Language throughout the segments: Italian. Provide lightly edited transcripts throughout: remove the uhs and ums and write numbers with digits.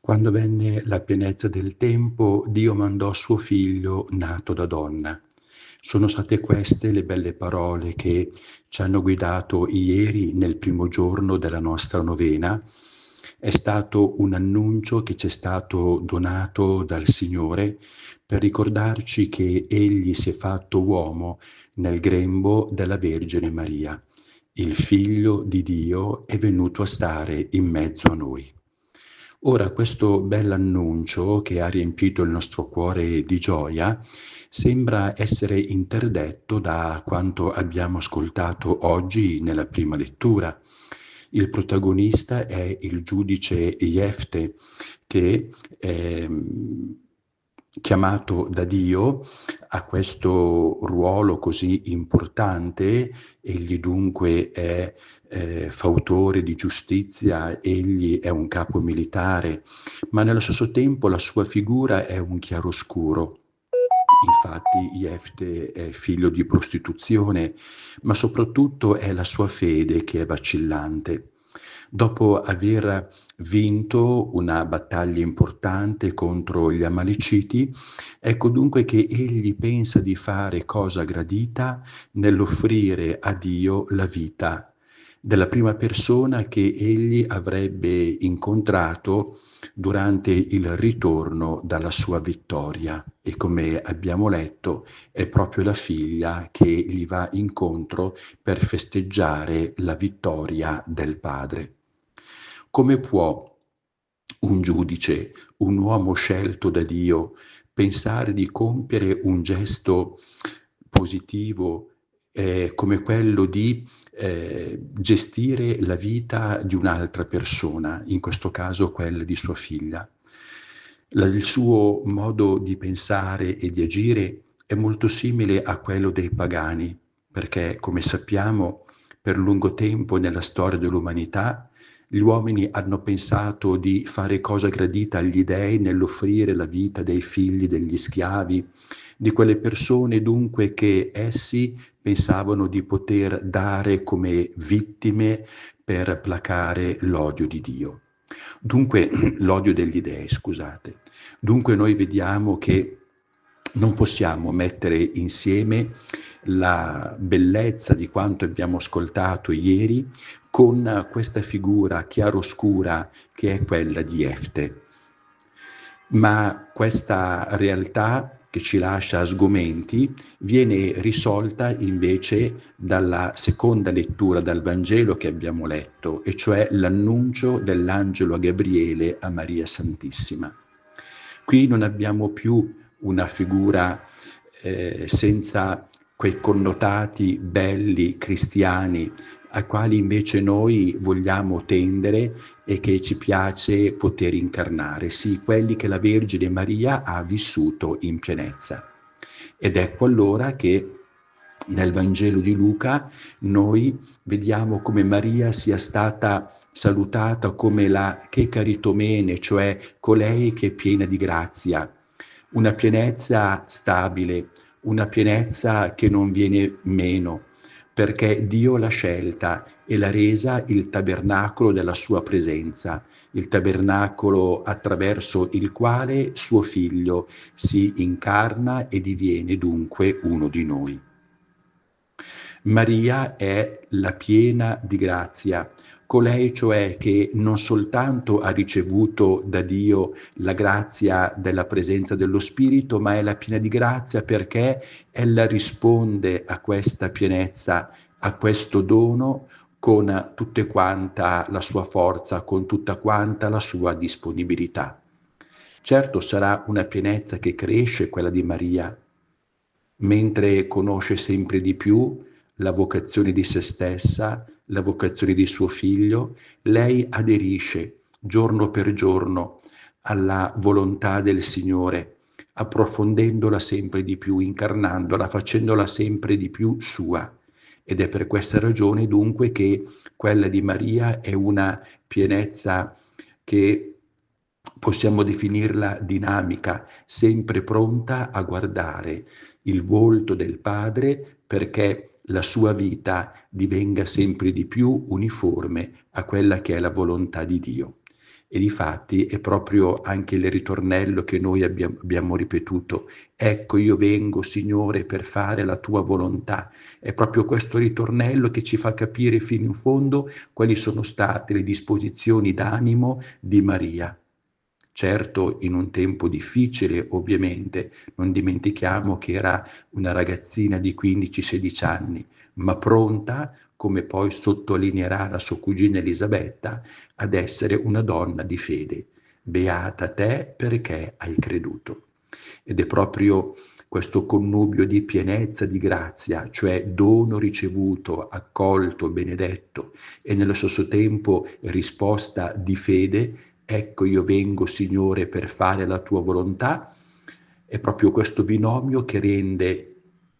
Quando venne la pienezza del tempo, Dio mandò suo figlio nato da donna. Sono state queste le belle parole che ci hanno guidato ieri nel primo giorno della nostra novena. È stato un annuncio che ci è stato donato dal Signore per ricordarci che Egli si è fatto uomo nel grembo della Vergine Maria. Il Figlio di Dio è venuto a stare in mezzo a noi. Ora questo bell'annuncio che ha riempito il nostro cuore di gioia sembra essere interdetto da quanto abbiamo ascoltato oggi nella prima lettura. Il protagonista è il giudice Jefte che chiamato da Dio a questo ruolo così importante. Egli dunque è fautore di giustizia, egli è un capo militare, ma nello stesso tempo la sua figura è un chiaroscuro. Infatti Jefte è figlio di prostituzione, ma soprattutto è la sua fede che è vacillante. Dopo aver vinto una battaglia importante contro gli Amaliciti, ecco dunque che egli pensa di fare cosa gradita nell'offrire a Dio la vita della prima persona che egli avrebbe incontrato durante il ritorno dalla sua vittoria. E come abbiamo letto, è proprio la figlia che gli va incontro per festeggiare la vittoria del padre. Come può un giudice, un uomo scelto da Dio, pensare di compiere un gesto positivo come quello di gestire la vita di un'altra persona, in questo caso quella di sua figlia? Il suo modo di pensare e di agire è molto simile a quello dei pagani, perché, come sappiamo, per lungo tempo nella storia dell'umanità gli uomini hanno pensato di fare cosa gradita agli dei nell'offrire la vita dei figli degli schiavi, di quelle persone dunque che essi pensavano di poter dare come vittime per placare l'odio di Dio. Dunque, l'odio degli dei, scusate. Dunque noi vediamo che non possiamo mettere insieme la bellezza di quanto abbiamo ascoltato ieri con questa figura chiaroscura che è quella di Jefte. Ma questa realtà che ci lascia sgomenti viene risolta invece dalla seconda lettura dal Vangelo che abbiamo letto, e cioè l'annuncio dell'angelo a Gabriele a Maria Santissima. Qui non abbiamo più una figura senza quei connotati belli cristiani ai quali invece noi vogliamo tendere e che ci piace poter incarnare, sì, quelli che la Vergine Maria ha vissuto in pienezza. Ed ecco allora che nel Vangelo di Luca noi vediamo come Maria sia stata salutata come la che caritomene, cioè colei che è piena di grazia, una pienezza stabile, una pienezza che non viene meno, perché Dio l'ha scelta e l'ha resa il tabernacolo della sua presenza, il tabernacolo attraverso il quale suo figlio si incarna e diviene dunque uno di noi. Maria è la piena di grazia, colei cioè che non soltanto ha ricevuto da Dio la grazia della presenza dello Spirito, ma è la piena di grazia perché ella risponde a questa pienezza, a questo dono con tutta quanta la sua forza, con tutta quanta la sua disponibilità. Certo sarà una pienezza che cresce, quella di Maria, mentre conosce sempre di più la vocazione di se stessa, la vocazione di suo figlio, lei aderisce giorno per giorno alla volontà del Signore, approfondendola sempre di più, incarnandola, facendola sempre di più sua. Ed è per questa ragione dunque che quella di Maria è una pienezza che possiamo definirla dinamica, sempre pronta a guardare il volto del Padre perché la sua vita divenga sempre di più uniforme a quella che è la volontà di Dio. E difatti è proprio anche il ritornello che noi abbiamo ripetuto: ecco io vengo, Signore, per fare la tua volontà. È proprio questo ritornello che ci fa capire fino in fondo quali sono state le disposizioni d'animo di Maria. Certo, in un tempo difficile, ovviamente, non dimentichiamo che era una ragazzina di 15-16 anni, ma pronta, come poi sottolineerà la sua cugina Elisabetta, ad essere una donna di fede. Beata te perché hai creduto. Ed è proprio questo connubio di pienezza di grazia, cioè dono ricevuto, accolto, benedetto, e nello stesso tempo risposta di fede: ecco io vengo, Signore, per fare la tua volontà. È proprio questo binomio che rende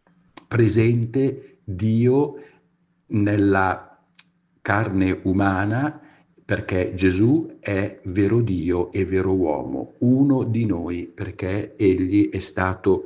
presente Dio nella carne umana, perché Gesù è vero Dio e vero uomo, uno di noi, perché egli è stato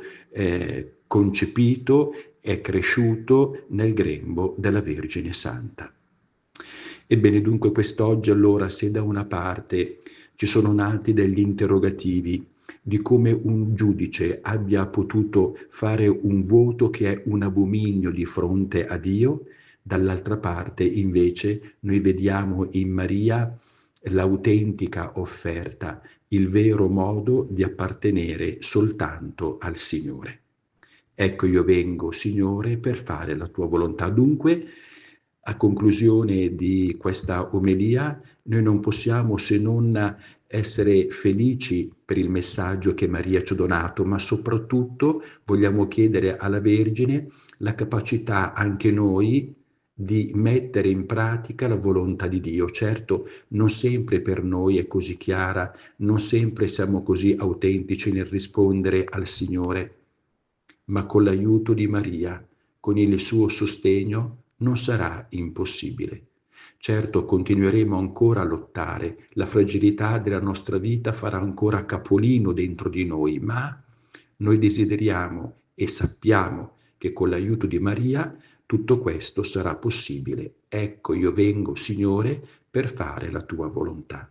concepito e cresciuto nel grembo della Vergine Santa. Ebbene, dunque, quest'oggi allora, se da una parte ci sono nati degli interrogativi di come un giudice abbia potuto fare un voto che è un abominio di fronte a Dio, dall'altra parte invece noi vediamo in Maria l'autentica offerta, il vero modo di appartenere soltanto al Signore. Ecco io vengo, Signore, per fare la tua volontà. Dunque, a conclusione di questa omelia, noi non possiamo se non essere felici per il messaggio che Maria ci ha donato, ma soprattutto vogliamo chiedere alla Vergine la capacità anche noi di mettere in pratica la volontà di Dio. Certo, non sempre per noi è così chiara, non sempre siamo così autentici nel rispondere al Signore, ma con l'aiuto di Maria, con il suo sostegno, non sarà impossibile. Certo, continueremo ancora a lottare, la fragilità della nostra vita farà ancora capolino dentro di noi, ma noi desideriamo e sappiamo che con l'aiuto di Maria tutto questo sarà possibile. Ecco, io vengo, Signore, per fare la tua volontà.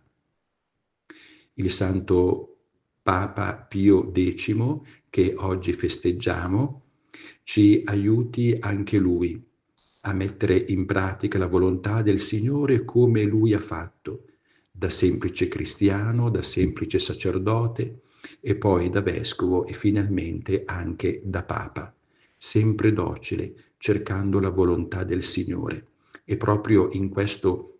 Il Santo Papa Pio X, che oggi festeggiamo, ci aiuti anche lui a mettere in pratica la volontà del Signore come lui ha fatto, da semplice cristiano, da semplice sacerdote e poi da vescovo e finalmente anche da Papa, sempre docile, cercando la volontà del Signore. E proprio in questo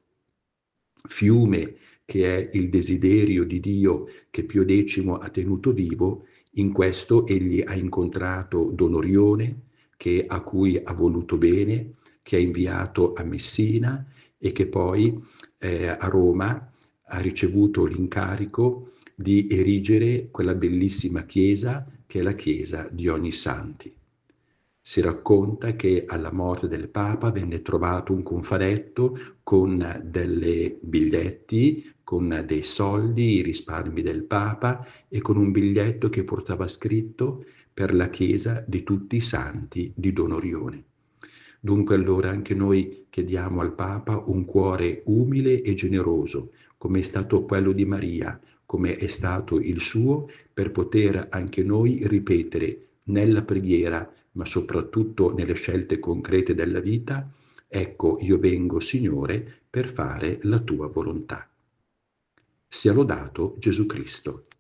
fiume che è il desiderio di Dio che Pio X ha tenuto vivo, in questo egli ha incontrato Don Orione, a cui ha voluto bene, che ha inviato a Messina e che poi a Roma ha ricevuto l'incarico di erigere quella bellissima chiesa che è la chiesa di Ognissanti. Si racconta che alla morte del Papa venne trovato un cofanetto con dei biglietti, con dei soldi, i risparmi del Papa e con un biglietto che portava scritto per la Chiesa di tutti i santi di Don Orione. Dunque allora anche noi chiediamo al Papa un cuore umile e generoso, come è stato quello di Maria, come è stato il suo, per poter anche noi ripetere nella preghiera, ma soprattutto nelle scelte concrete della vita: ecco io vengo, Signore, per fare la tua volontà. Sia lodato Gesù Cristo.